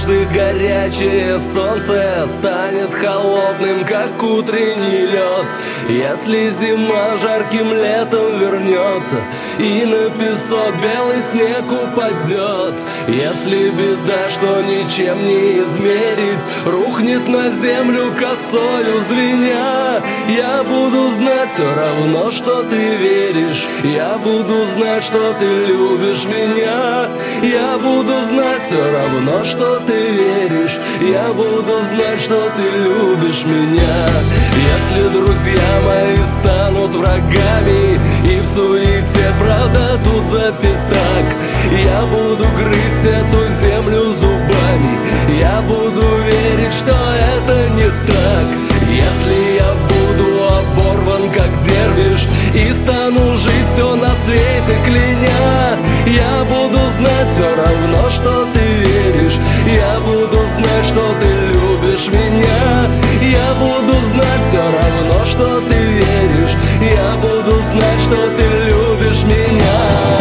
однажды горячее солнце станет холодным, как утренний лед. Если зима жарким летом вернется и на песок белый снег упадет, если беда, что ничем не измерить, рухнет на землю косою звеня, я буду знать все равно, что ты веришь, я буду знать, что ты любишь меня, я буду знать все равно, что ты веришь, я буду знать, что ты любишь меня. Если друзья мои станут врагами и в суете продадут за пятак, я буду грызть эту землю зубами, я буду верить, что это не так. Если я буду оборван, как дервиш, и стану жить все на свете кляня, я буду знать все равно, что ты веришь, я буду знать, что ты любишь меня, я буду знать все равно, что ты веришь, я буду знать, что ты любишь меня.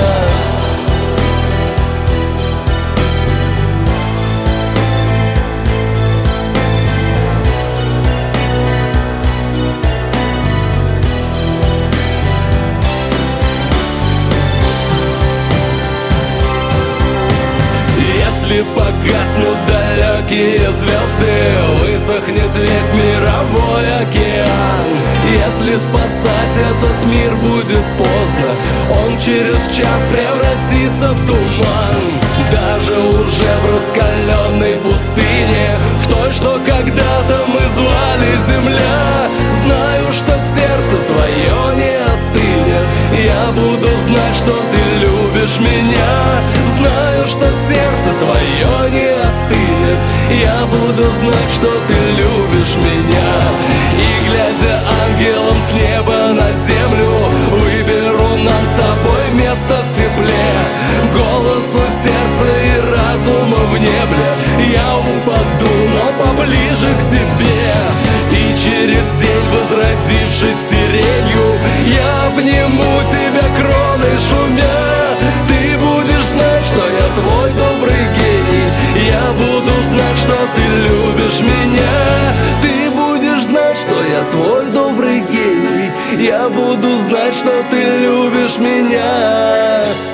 Если погаснут далекие звезды, высохнет весь мировой океан. Если спасать этот мир будет поздно, он через час превратится в туман. Даже уже в раскаленной пустыне, в той, что когда-то мы звали земля, знаю, что сердце твое не остынет, я буду знать, что ты любишь меня, знаю, что сердце твое не остынет, я буду знать, что ты любишь меня. И глядя ангелом с неба на землю, выберу нам с тобой место в тепле, голосу сердца и разума в небе я упаду, но поближе к тебе. И через день, возродившись сиренью, я обниму тебя кроной шумя. Ты будешь знать, что я твой добрый гений, я буду знать, что ты любишь меня. Ты будешь знать, что я твой добрый гений, я буду знать, что ты любишь меня.